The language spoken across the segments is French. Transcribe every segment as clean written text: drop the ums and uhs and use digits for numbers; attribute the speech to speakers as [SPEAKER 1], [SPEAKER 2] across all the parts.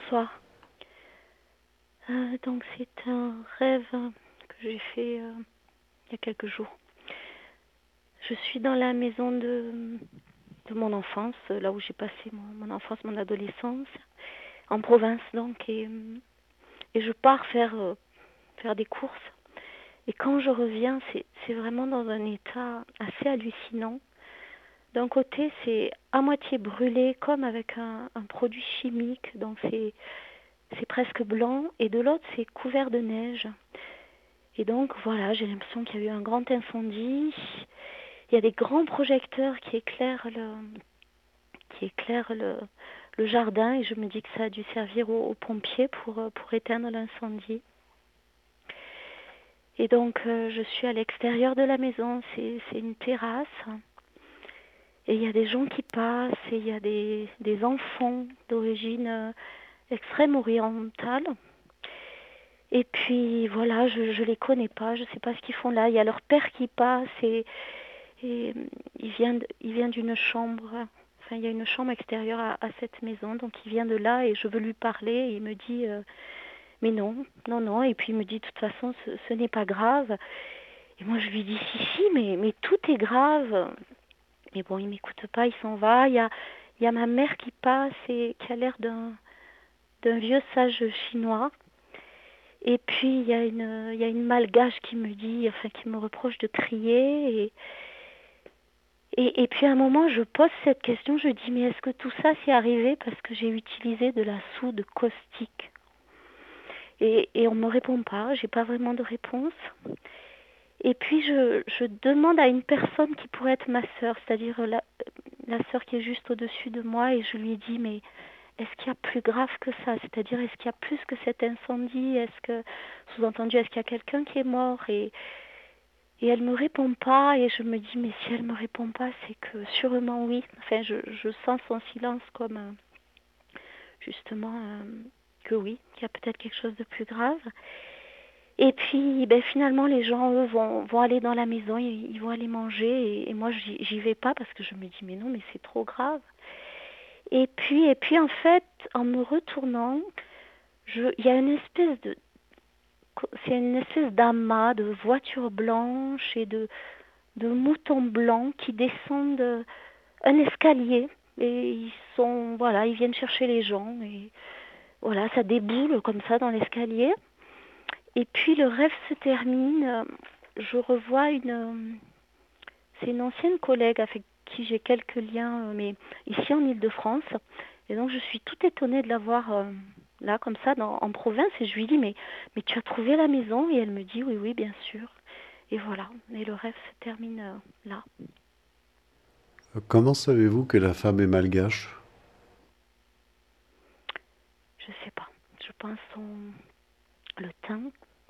[SPEAKER 1] bonsoir. Donc c'est un rêve que j'ai fait il y a quelques jours. Je suis dans la maison de mon enfance, là où j'ai passé mon enfance, mon adolescence, en province donc, et je pars faire des courses. Et quand je reviens, c'est vraiment dans un état assez hallucinant. D'un côté, c'est à moitié brûlé, comme avec un produit chimique, donc c'est presque blanc, et de l'autre, c'est couvert de neige. Et donc, voilà, j'ai l'impression qu'il y a eu un grand incendie. Il y a des grands projecteurs qui éclairent le jardin, et je me dis que ça a dû servir aux pompiers pour éteindre l'incendie. Et donc, je suis à l'extérieur de la maison, c'est une terrasse. Et il y a des gens qui passent, et il y a des enfants d'origine extrême orientale. Et puis voilà, je les connais pas, je sais pas ce qu'ils font là. Il y a leur père qui passe et il vient d'une chambre. Enfin, il y a une chambre extérieure à cette maison, donc il vient de là et je veux lui parler. Et il me dit mais non, non, non. Et puis il me dit de toute façon, ce n'est pas grave. Et moi je lui dis si, mais tout est grave. Mais bon, il m'écoute pas, il s'en va. Il y a ma mère qui passe et qui a l'air d'un vieux sage chinois. Et puis il y a une malgache qui me dit, enfin qui me reproche de crier. Et puis à un moment, je pose cette question, je dis mais est-ce que tout ça s'est arrivé parce que j'ai utilisé de la soude caustique? Et on me répond pas, j'ai pas vraiment de réponse. Et puis je demande à une personne qui pourrait être ma sœur, c'est-à-dire la sœur qui est juste au-dessus de moi, et je lui dis mais est-ce qu'il y a plus grave que ça? C'est-à-dire est-ce qu'il y a plus que cet incendie? Est-ce que, sous-entendu, est-ce qu'il y a quelqu'un qui est mort? Et elle me répond pas, et je me dis mais si elle me répond pas, c'est que sûrement oui. Enfin, je sens son silence comme justement que oui, qu'il y a peut-être quelque chose de plus grave. Et puis ben, finalement les gens eux vont aller dans la maison, ils vont aller manger, et moi j'y vais pas parce que je me dis mais non, mais c'est trop grave. Et puis en fait, en me retournant, il y a c'est une espèce d'amas de voitures blanches et de moutons blancs qui descendent un escalier, et voilà, ils viennent chercher les gens, et voilà, ça déboule comme ça dans l'escalier. Et puis le rêve se termine, je revois c'est une ancienne collègue avec qui j'ai quelques liens, mais ici en Île-de-France. Et donc je suis tout étonnée de la voir là comme ça en province, et je lui dis mais tu as trouvé la maison? Et elle me dit oui, oui, bien sûr. Et voilà, et le rêve se termine là.
[SPEAKER 2] Comment savez-vous que la femme est malgache?
[SPEAKER 1] Je sais pas. Je pense le teint.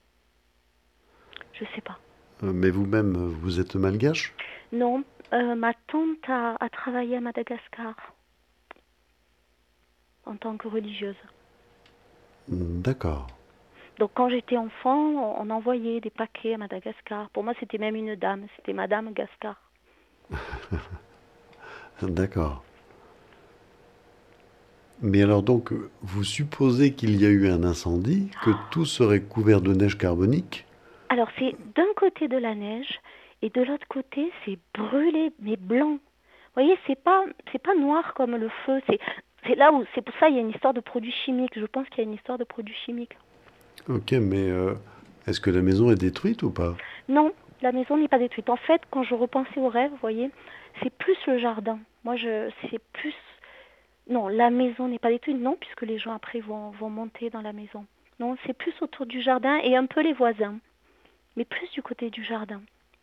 [SPEAKER 1] Je sais pas.
[SPEAKER 2] Mais vous-même, vous êtes malgache?
[SPEAKER 1] Non, ma tante a travaillé à Madagascar en tant que religieuse.
[SPEAKER 2] D'accord,
[SPEAKER 1] Donc quand j'étais enfant, on envoyait des paquets à Madagascar. Pour moi, c'était même une dame. C'était Madame Gascar.
[SPEAKER 2] d'accord. Mais alors donc, vous supposez qu'il y a eu un incendie, que tout serait couvert de neige carbonique?
[SPEAKER 1] Alors c'est d'un côté de la neige et de l'autre côté c'est brûlé mais blanc. Vous voyez, c'est pas noir comme le feu. C'est là où c'est pour ça il y a une histoire de produits chimiques. Je pense qu'il y a une histoire de produits chimiques.
[SPEAKER 2] Ok, mais est-ce que la maison est détruite ou pas?
[SPEAKER 1] Non, la maison n'est pas détruite. En fait, quand je repensais au rêve, vous voyez, c'est plus le jardin. C'est plus. Non, la maison n'est pas détruite, non, puisque les gens après vont monter dans la maison. Non, c'est plus autour du jardin et un peu les voisins, mais plus du côté du jardin.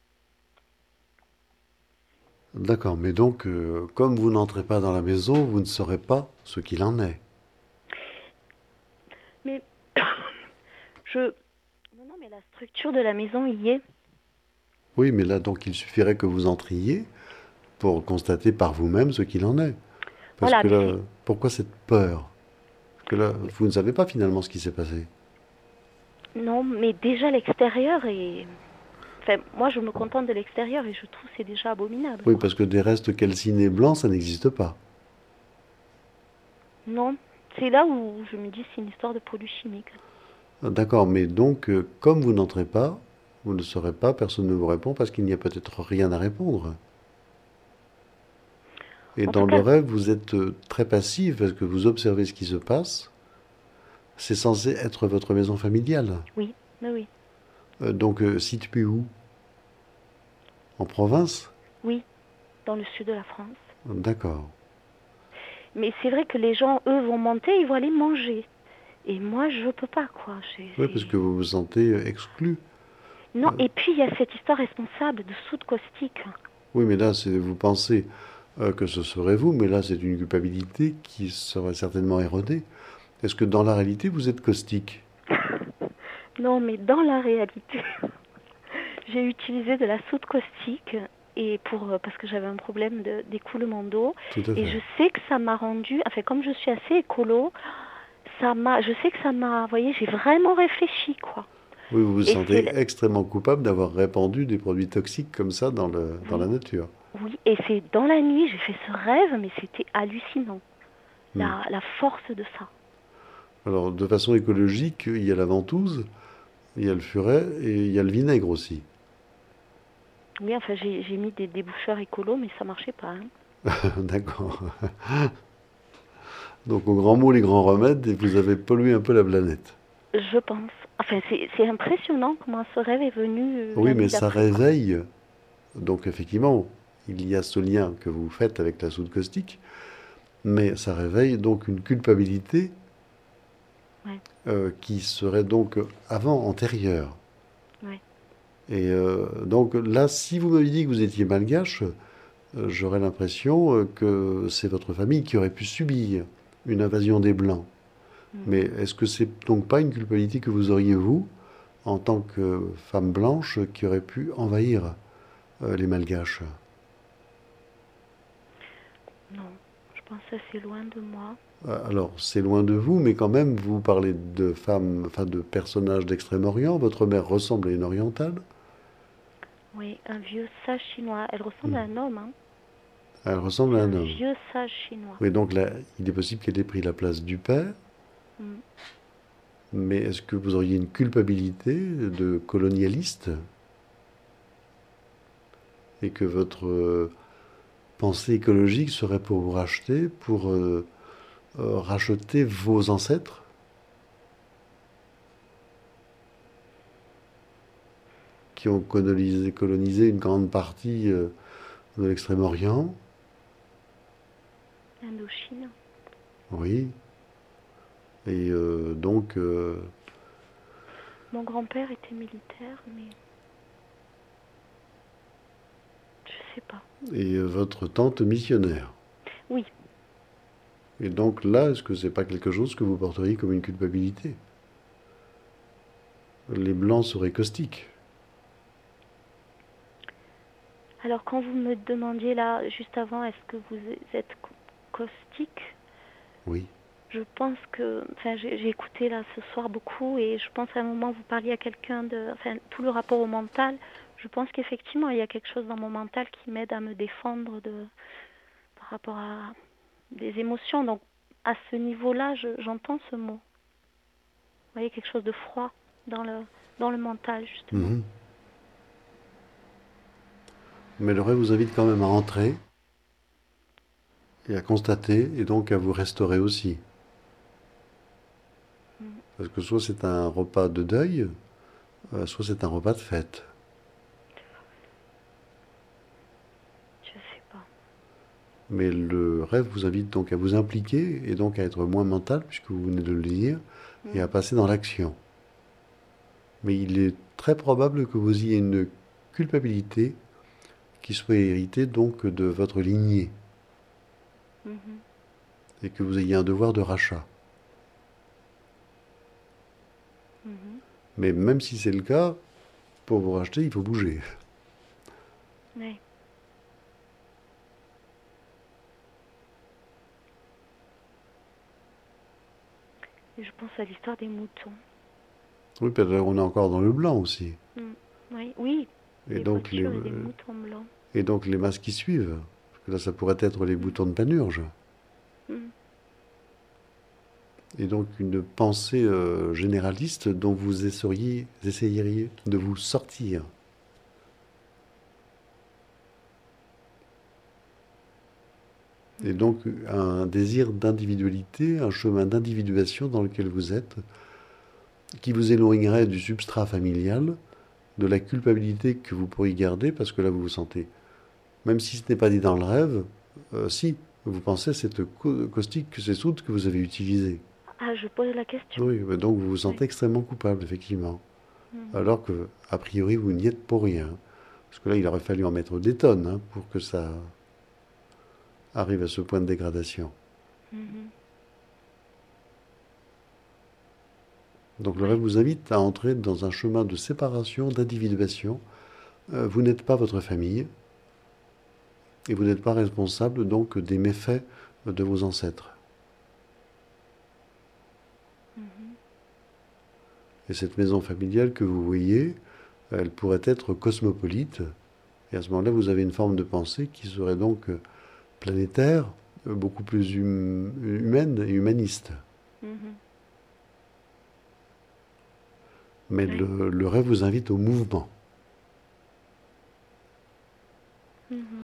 [SPEAKER 2] D'accord, mais donc, comme vous n'entrez pas dans la maison, vous ne saurez pas ce qu'il en est.
[SPEAKER 1] Mais je. Non, non, mais la structure de la maison y est.
[SPEAKER 2] Oui, mais là, donc, il suffirait que vous entriez pour constater par vous-même ce qu'il en est. Parce
[SPEAKER 1] Voilà,
[SPEAKER 2] que
[SPEAKER 1] mais
[SPEAKER 2] là,
[SPEAKER 1] c'est.
[SPEAKER 2] pourquoi cette peur? Parce que là, vous ne savez pas finalement ce qui s'est passé.
[SPEAKER 1] Non, mais déjà l'extérieur est. Enfin, moi je me contente de l'extérieur et je trouve que c'est déjà abominable,
[SPEAKER 2] Oui,
[SPEAKER 1] quoi.
[SPEAKER 2] parce que des restes calcinés blancs, ça n'existe pas.
[SPEAKER 1] Non, C'est là où je me dis c'est une histoire de produits chimiques.
[SPEAKER 2] D'accord, mais donc, comme vous n'entrez pas, vous ne saurez pas, personne ne vous répond parce qu'il n'y a peut-être rien à répondre. Et
[SPEAKER 1] En tout
[SPEAKER 2] dans le
[SPEAKER 1] cas,
[SPEAKER 2] rêve, vous êtes très passif parce que vous observez ce qui se passe. C'est censé être votre maison familiale.
[SPEAKER 1] oui, oui, oui,
[SPEAKER 2] Donc, située où? En province?
[SPEAKER 1] oui, dans le sud de la France.
[SPEAKER 2] D'accord.
[SPEAKER 1] Mais c'est vrai que les gens, eux, vont monter, ils vont aller manger. Et moi, je peux pas, quoi.
[SPEAKER 2] Oui, parce que vous vous sentez exclu.
[SPEAKER 1] Non, et puis il y a cette histoire responsable de soude caustique.
[SPEAKER 2] Oui, mais là, vous pensez que ce serait vous, mais là, c'est une culpabilité qui serait certainement erronée. Est-ce que dans la réalité, vous êtes caustique?
[SPEAKER 1] Non, mais dans la réalité, j'ai utilisé de la soude caustique et parce que j'avais un problème d'écoulement d'eau.
[SPEAKER 2] Tout à
[SPEAKER 1] Et
[SPEAKER 2] fait.
[SPEAKER 1] je sais que ça m'a rendu, enfin, comme je suis assez écolo, je sais que ça m'a, vous voyez, j'ai vraiment réfléchi, quoi.
[SPEAKER 2] Oui, vous vous
[SPEAKER 1] Et
[SPEAKER 2] sentez extrêmement coupable d'avoir répandu des produits toxiques comme ça dans la
[SPEAKER 1] oui,
[SPEAKER 2] nature.
[SPEAKER 1] oui, et c'est dans la nuit, j'ai fait ce rêve, mais c'était hallucinant,
[SPEAKER 2] Hmm.
[SPEAKER 1] la force de ça.
[SPEAKER 2] Alors, de façon écologique, il y a la ventouse, il y a le furet et il y a le vinaigre aussi.
[SPEAKER 1] Oui, enfin, j'ai mis des déboucheurs écolos, mais ça marchait pas, hein.
[SPEAKER 2] D'accord. Donc, au grand mot, les grands remèdes, et vous avez pollué un peu la planète.
[SPEAKER 1] Je pense. Enfin, c'est impressionnant comment ce rêve est venu
[SPEAKER 2] Oui,
[SPEAKER 1] la
[SPEAKER 2] mais
[SPEAKER 1] nuit
[SPEAKER 2] ça
[SPEAKER 1] d'après, quoi.
[SPEAKER 2] réveille. Donc, effectivement, il y a ce lien que vous faites avec la soude caustique, mais ça réveille donc une culpabilité
[SPEAKER 1] Ouais,
[SPEAKER 2] qui serait donc avant antérieure.
[SPEAKER 1] ouais.
[SPEAKER 2] Et donc là, si vous m'aviez dit que vous étiez malgache, j'aurais l'impression que c'est votre famille qui aurait pu subir une invasion des Blancs.
[SPEAKER 1] Mhm.
[SPEAKER 2] Mais est-ce que c'est donc pas une culpabilité que vous auriez, vous, en tant que femme blanche, qui aurait pu envahir les Malgaches?
[SPEAKER 1] Non, je pense que c'est loin de moi.
[SPEAKER 2] Alors, c'est loin de vous, mais quand même, vous parlez de femmes, enfin de personnages d'Extrême-Orient. Votre mère ressemble à une orientale.
[SPEAKER 1] Oui, un vieux sage chinois. Elle ressemble
[SPEAKER 2] Hmm.
[SPEAKER 1] à un homme, hein.
[SPEAKER 2] Elle ressemble
[SPEAKER 1] C'est
[SPEAKER 2] à un
[SPEAKER 1] un
[SPEAKER 2] homme.
[SPEAKER 1] vieux sage chinois.
[SPEAKER 2] Oui, donc là, il est possible qu'elle ait pris la place du père.
[SPEAKER 1] Mm.
[SPEAKER 2] Mais est-ce que vous auriez une culpabilité de colonialiste et que votre pensée écologique serait pour vous racheter, pour racheter vos ancêtres qui ont colonisé une grande partie de l'Extrême-Orient?
[SPEAKER 1] Indochine.
[SPEAKER 2] Oui. Et donc,
[SPEAKER 1] Mon grand-père était militaire, mais je sais pas.
[SPEAKER 2] et votre tante missionnaire.
[SPEAKER 1] Oui,
[SPEAKER 2] Et donc là, est-ce que c'est pas quelque chose que vous porteriez comme une culpabilité? Les Blancs seraient caustiques.
[SPEAKER 1] alors quand vous me demandiez là, juste avant, est-ce que vous êtes caustique?
[SPEAKER 2] Oui.
[SPEAKER 1] Je pense que, enfin, j'ai écouté là ce soir beaucoup et je pense à un moment vous parliez à quelqu'un enfin, tout le rapport au mental. Je pense qu'effectivement il y a quelque chose dans mon mental qui m'aide à me défendre par rapport à des émotions. Donc à ce niveau-là, j'entends ce mot. Vous voyez, quelque chose de froid dans le mental justement.
[SPEAKER 2] Mhm. Mais le rêve vous invite quand même à rentrer et à constater et donc à vous restaurer aussi.
[SPEAKER 1] Mm.
[SPEAKER 2] Parce que soit c'est un repas de deuil, soit c'est un repas de fête.
[SPEAKER 1] Je sais pas.
[SPEAKER 2] Mais le rêve vous invite donc à vous impliquer et donc à être moins mental, puisque vous venez de le dire, et à
[SPEAKER 1] Mm.
[SPEAKER 2] passer dans l'action. Mais il est très probable que vous ayez une culpabilité qui soit héritée donc de votre lignée
[SPEAKER 1] Mhm.
[SPEAKER 2] et que vous ayez un devoir de rachat.
[SPEAKER 1] Mhm.
[SPEAKER 2] Mais même si c'est le cas, pour vous racheter, il faut bouger.
[SPEAKER 1] Ouais. Et je pense à l'histoire des moutons.
[SPEAKER 2] Oui, peut-être on est encore dans le blanc aussi.
[SPEAKER 1] Mm. Oui, oui,
[SPEAKER 2] Et
[SPEAKER 1] des
[SPEAKER 2] donc les,
[SPEAKER 1] voitures et des moutons blancs.
[SPEAKER 2] et donc les masses qui suivent. Parce que là, ça pourrait être les
[SPEAKER 1] Mm.
[SPEAKER 2] boutons de Panurge.
[SPEAKER 1] Mm.
[SPEAKER 2] et donc une pensée généraliste dont vous essayeriez de vous sortir. Et donc un désir d'individualité, un chemin d'individuation dans lequel vous êtes, qui vous éloignerait du substrat familial, de la culpabilité que vous pourriez garder, parce que là vous vous sentez, même si ce n'est pas dit dans le rêve, si, vous pensez à cette caustique, que c'est soude que vous avez utilisée.
[SPEAKER 1] Ah, je pose la question.
[SPEAKER 2] Oui, donc vous vous
[SPEAKER 1] Oui.
[SPEAKER 2] sentez extrêmement coupable, effectivement.
[SPEAKER 1] Mhm.
[SPEAKER 2] Alors que, a priori, vous n'y êtes pour rien. Parce que là, il aurait fallu en mettre des tonnes hein, pour que ça arrive à ce point de dégradation.
[SPEAKER 1] Mhm.
[SPEAKER 2] Donc le rêve
[SPEAKER 1] Oui.
[SPEAKER 2] vous invite à entrer dans un chemin de séparation, d'individuation. Vous n'êtes pas votre famille et vous n'êtes pas responsable donc des méfaits de vos ancêtres.
[SPEAKER 1] Mhm.
[SPEAKER 2] Et cette maison familiale que vous voyez, elle pourrait être cosmopolite. Et à ce moment-là, vous avez une forme de pensée qui serait donc planétaire, beaucoup plus humaine et humaniste.
[SPEAKER 1] Mhm.
[SPEAKER 2] Mais
[SPEAKER 1] Oui.
[SPEAKER 2] le rêve vous invite au mouvement.